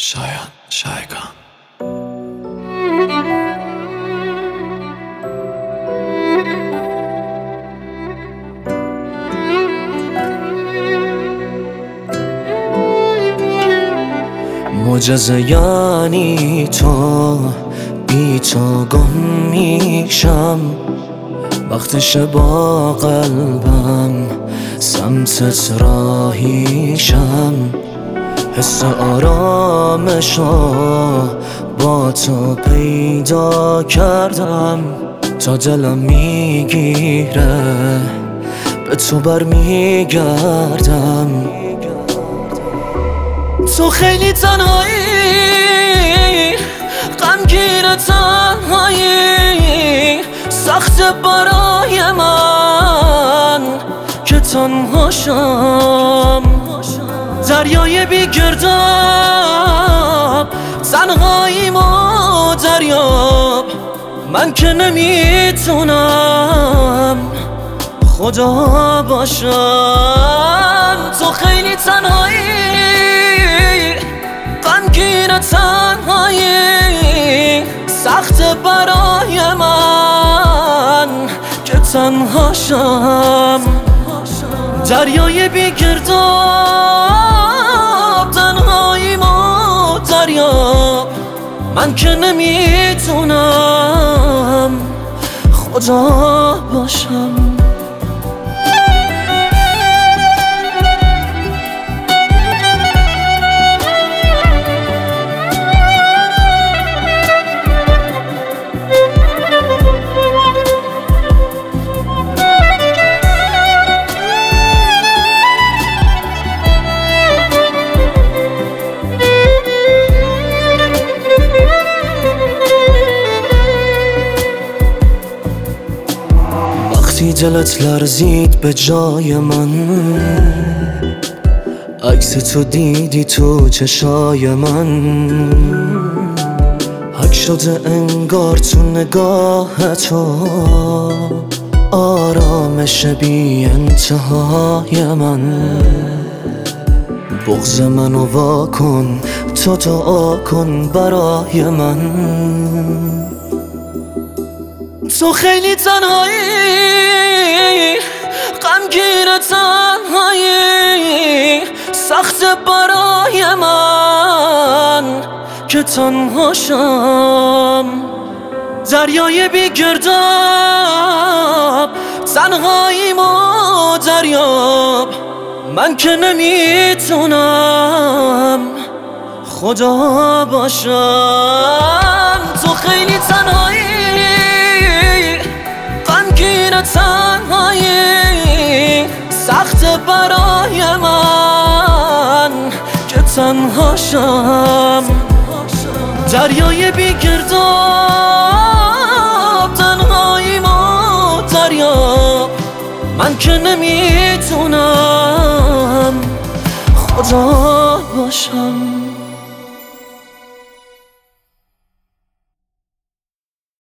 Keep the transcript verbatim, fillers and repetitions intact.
شاید شایگان معجزه یعنی تو بی تو گم میشم وقتش با قلبم سمتت راهیشم حس آرامشو با تو پیدا کردم تا دلم میگیره به تو برمیگردم تو خیلی تنهایی غمگین تنهایی سخت برای من که تنهاشم دریای بی گرداب تنهاییم و دریاب من که نمیتونم خدا باشم تو خیلی تنهایی غمگین تنهایی سخت برای من که تنهاشم دریای بی گرداب تنهاییم و دریاب من که نمیتونم خدا باشم وقتی دلت لرزید به جای من عکس تو دیدی تو چشای من حک شده انگار تو نگاه تو آرامش بی انتهای من بغض منو واکن تو دعا کن برای من تو خیلی تنهایی غمگین تنهایی سخت برای من که تنهاشم دریای بی گرداب تنهاییم و دریاب من که نمیتونم خدا باشم تو خیلی تنهایی غمگین تنهایی سخت برای من که تنهاشم دریای بی گرداب تنهاییم و دریاب من که نمیتونم خدا باشم